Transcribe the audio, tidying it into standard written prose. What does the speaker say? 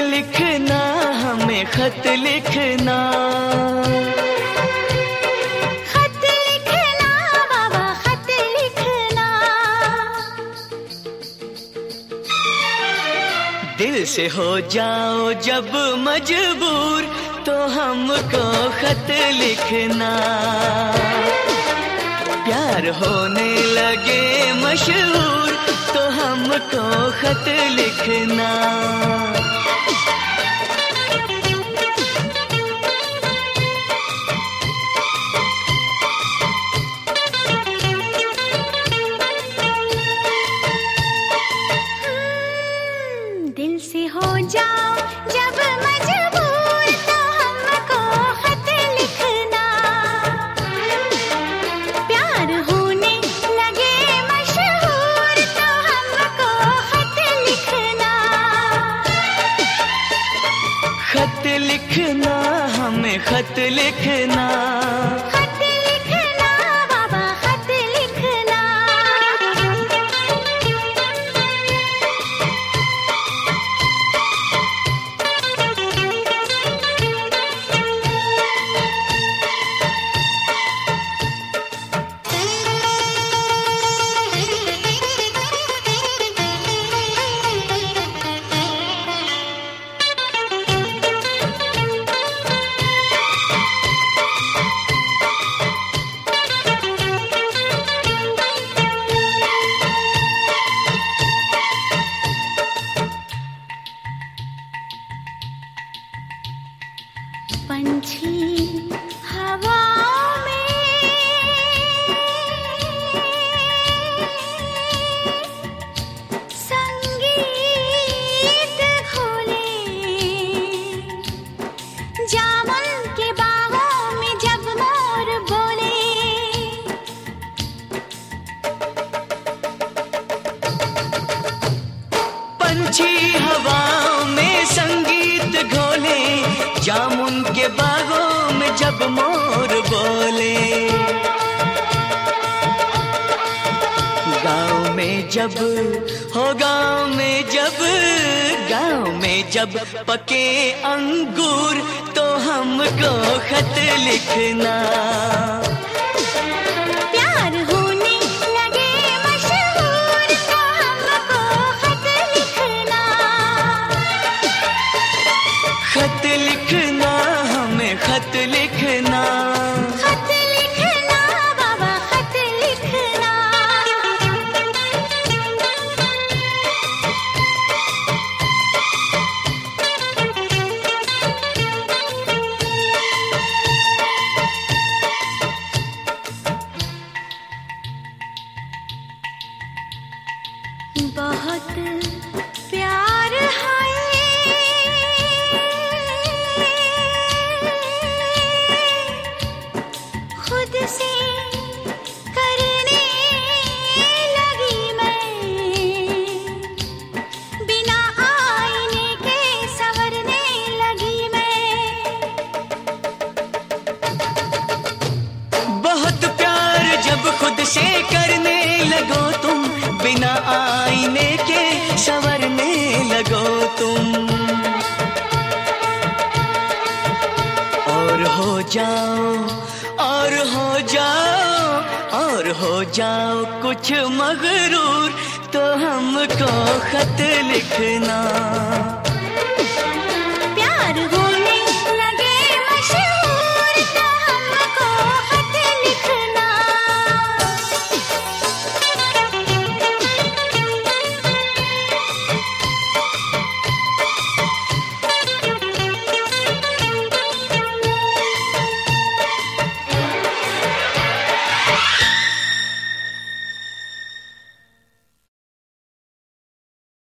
लिखना, हमें खत लिखना। खत लिखना बाबा, खत लिखना। दिल से हो जाओ जब मजबूर, तो हमको खत लिखना। प्यार होने लगे मशहूर, तो हमको खत लिखना। दिल से हो जाओ जब मजबूर, तो हमको खत लिखना। प्यार होने लगे मशहूर, तो हमको खत लिखना। खत लिखना, हमें खत लिखना। खत लिखना बाबा, खत लिखना। पंछी हवाओं में संगीत घोले, जामुन के बागों में जब मोर बोले। पंछी हवाओं में संगीत घोले, जामुन के बागों में जब मोर बोले। गाँव में जब गाँव में जब पके अंगूर, तो हमको खत लिखना। प्यार होने लगे मशहूर, तो हमको खत लिखना। खत लिखना, हमें खत लिखना। खत लिखना बाबा, खत लिखना। बहुत प्यार है खुद से करने लगी मैं, बिना आईने के संवरने लगी मैं। बहुत प्यार जब खुद से करने लगो तुम, बिना आईने के संवरने लगो तुम। और हो जाओ, और हो जाओ, और हो जाओ कुछ मगरूर, तो हमको खत लिखना।